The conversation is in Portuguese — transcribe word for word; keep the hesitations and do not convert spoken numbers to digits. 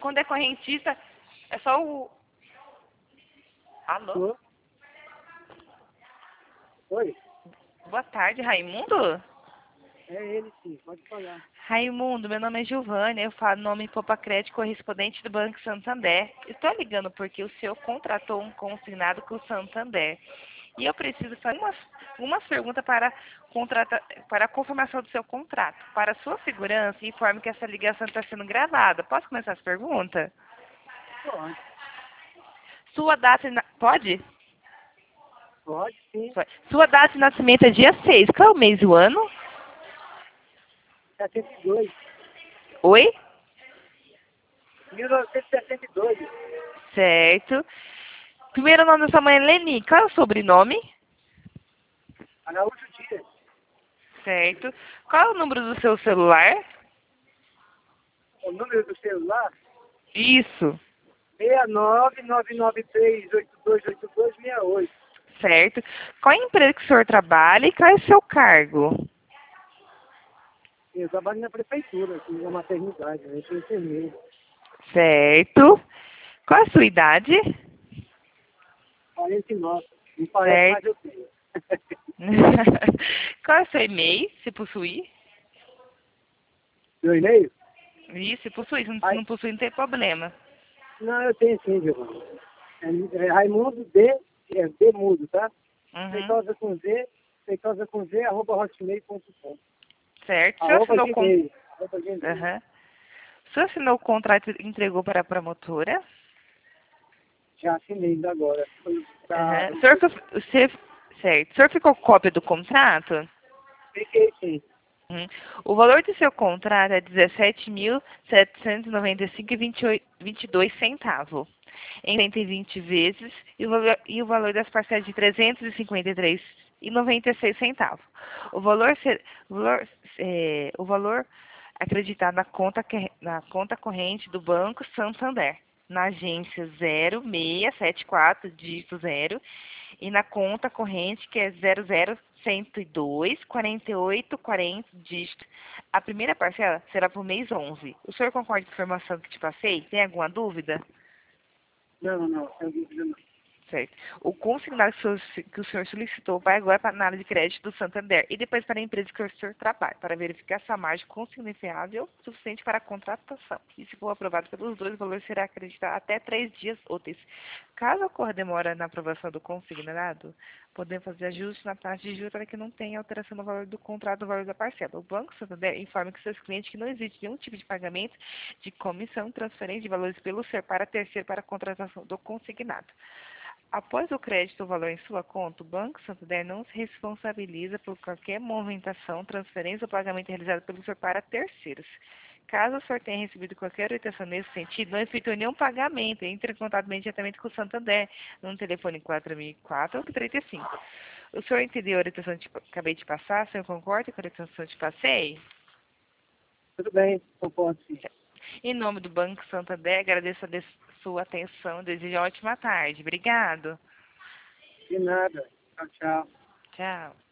quando é correntista, é só o... Alô? Alô? Oi? Boa tarde, Raimundo? É ele sim, pode falar. Raimundo, meu nome é Giovânia, eu falo nome Popacred, correspondente do Banco Santander. Estou ligando porque o senhor contratou um consignado com o Santander. E eu preciso fazer umas, umas perguntas para, contrata, para a confirmação do seu contrato. Para sua segurança, informe que essa ligação está sendo gravada. Posso começar as perguntas? Pode. Sua data de... na- Pode? Pode sim. Sua data de nascimento é dia seis. Qual é o mês e o ano? setenta e dois. Oi? mil novecentos e sessenta e dois. Certo. Primeiro nome da sua mãe é Leni. Qual é o sobrenome? Araújo Dias. Certo. Qual é o número do seu celular? O número do celular? Isso. seis nove nove nove três oito dois oito dois seis oito. Certo. Qual é a empresa que o senhor trabalha e qual é o seu cargo? Eu trabalho na prefeitura, aqui na maternidade, eu sou enfermeiro. Certo. Qual é a sua idade? quarenta e nove. Não parece, Certo. mas eu tenho. Qual é o seu e-mail, se possuir? Meu e-mail? Isso, se possuir. Se não, se Ai, não possuir, não tem problema. não, eu tenho sim, Giovanni. É, é Raimundo D, é D mudo, tá? Uhum. Feitosa com Z, feitosa com Z, arroba hotmail ponto com. Certo. O senhor Arroba assinou, con... Gmail. Arroba Gmail. uhum. O senhor assinou o contrato e entregou para a promotora? Já assinei ainda agora. Foi pra... Uhum. O senhor, fi- o senhor- certo. O senhor ficou com cópia do contrato? Fiquei sim. Uhum. O valor do seu contrato é dezessete mil setecentos e noventa e cinco reais e vinte e dois centavos em cento e vinte vezes e o valor, e o valor das parcelas de trezentos e cinquenta e três reais e noventa e seis centavos. O valor, ser, o valor, é, o valor acreditado na conta, que- na conta corrente do Banco Santander, na agência zero seis sete quatro, dígito zero, e na conta corrente que é zero zero cento e dois, quarenta e oito, quarenta, dígito. A primeira parcela será por mês onze. O senhor concorda com a informação que te passei? Tem alguma dúvida? Não, não, sem dúvida não. Certo. O consignado que o senhor que o senhor solicitou vai agora para a análise de crédito do Santander e depois para a empresa que o senhor trabalha, para verificar se a margem consignificável suficiente para a contratação. E se for aprovado pelos dois, o valor será acreditado até três dias úteis. Caso ocorra demora na aprovação do consignado, podemos fazer ajuste na taxa de juros para que não tenha alteração no valor do contrato do valor da parcela. O Banco Santander informa que seus clientes que não existe nenhum tipo de pagamento de comissão, transferência de valores pelo senhor para terceiro para a contratação do consignado. Após o crédito do valor em sua conta, o Banco Santander não se responsabiliza por qualquer movimentação, transferência ou pagamento realizado pelo senhor para terceiros. Caso o senhor tenha recebido qualquer orientação nesse sentido, não efetue nenhum pagamento, entre em contato imediatamente com o Santander, no telefone quatro mil e quatro, trinta e cinco. O senhor entendeu a orientação que acabei de passar? O senhor concorda com a orientação que eu te passei? Tudo bem, concordo sim. Em nome do Banco Santander, agradeço a sua atenção, desejo uma ótima tarde. Obrigado. De nada. Tchau, tchau. Tchau.